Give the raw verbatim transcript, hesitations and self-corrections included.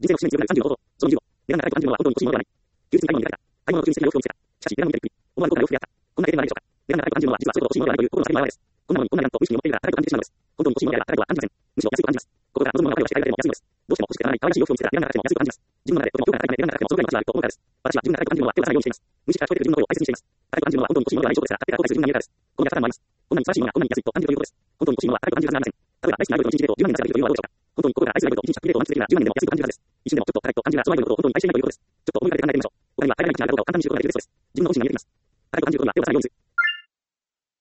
人生の節目に強くなるさんじゅうのこと、そのにじゅうご、値段が高いと感じるのは本当に欲しいものではない。休日に買い物に出かけた。買い物の途中に好きな洋服を見つけた。しかし、値段を見てびっくり。思わぬことが洋服であった。こんな経験はないでしょうか。値段が高いと感じるのは実はそういうことを欲しいものではないという心の叫びの表れです。こんなのにこんな値段と無意識に思っているが高いと感じてしまうのです。本当に欲しいものであれば高いとは感じません。むしろ安いと感じます。ここから望むものがこれをして買い替えても安いのです。どうしても欲しくてならない可愛らしい洋服を見つけたら値段が高くても安いと感じます。自分の中でとても評価が高いため値段が高くてもそのぐらいの価値があると思うからです。私は自分が高いと感じるものは手を出さないようにしています。無意識から聞こえてくる自分の声を大切にしています。高いと感じるものは本当に欲しいものではない証拠ですが、買ってから後悔する自分が見えるからです。ここには二つあります。こんなに素晴らしいものがこんなに安いと感じるということです。本当に欲しいものは高いと感じるはずがありません。例えば、大好きなアイドルといちにちデートをじゅうまん円の差ができるというのはどうでしょうか。本当に心から愛するアイドルといちにちたっぷりデートを満喫できるならじゅうまん円でも安いと感じるはずです。一瞬でもちょっと高いと感じるならそのアイドルのことを本当に愛していないということです。ちょっと思い浮かべて考えてみましょう。他には海外に行きながらどうかを簡単に知ることができるそうです。自分の欲しいになります。高いと感じることには手を出さないようにする。